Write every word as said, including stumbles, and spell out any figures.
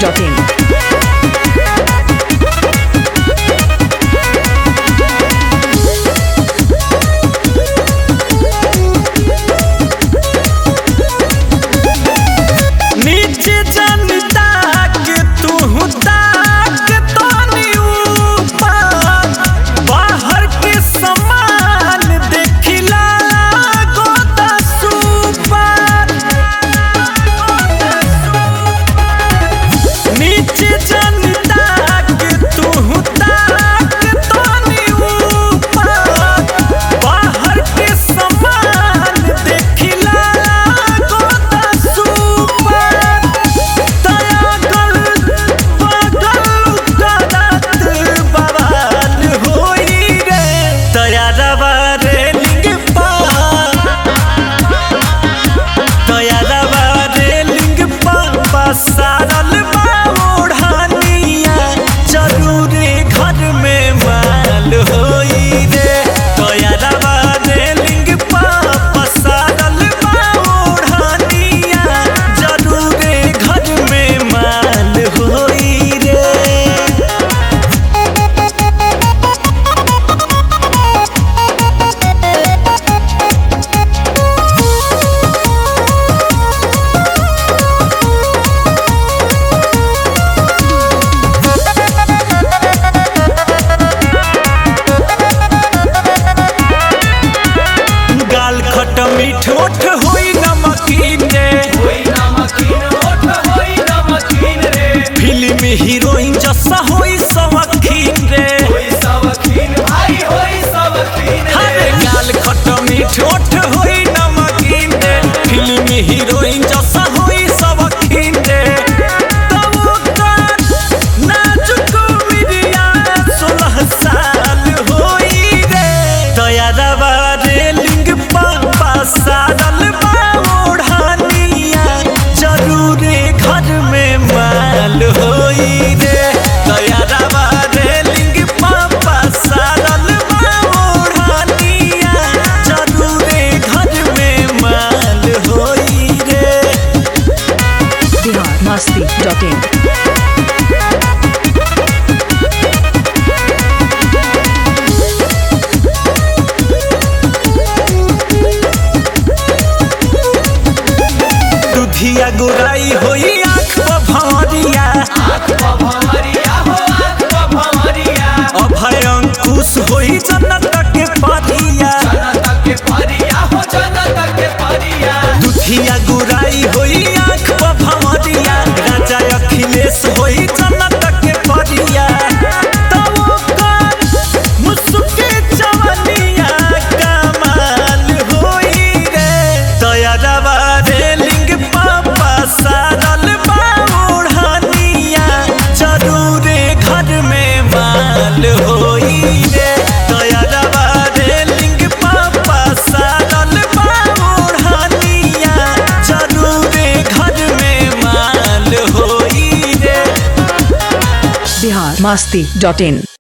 Dot in. मीठ ओठ होई नमकीन रे, होई नमकीन ओठ होई नमकीन रे, फिल्मी हीरोइन जैसा होई सवखीन रे, होई सवखीन भाई होई सवखीन रे। हरे गाल खट मीठ ओठ होई नमकीन रे, फिल्मी हीरोइन जैसा होई सवखीन रे। तब कर नाजुक मिरिया सोलह साल होई रे, दयादावा रेलिंग पापा सादल बाढ़निया जरूरे घर में माल होई रे, दयादावा रेलिंग पापा सादल बाढ़निया जरूरे घर में माल होई रे। Bihar Masti dot in. दुधिया गुराई होई आँख भवरिया, आँख भवरिया हो आँख भवरिया, अभय अंकुश होई जन्नत के परिया, जन्नत के परिया हो जन्नत के परिया। दुधिया गुराई होई आँख भवरिया, राजा अखिलेश होई जन्नत के परिया। तब कर मुस्के जवनिया कमाल होई रे, दयादावा रेलिंग पापा सादल बाढ़निया जरूरे घर में माल होई रे, दयादावा रेलिंग पापा सादल बाढ़निया जरूरे घर में माल होई रे। बिहार मस्ती डॉट इन।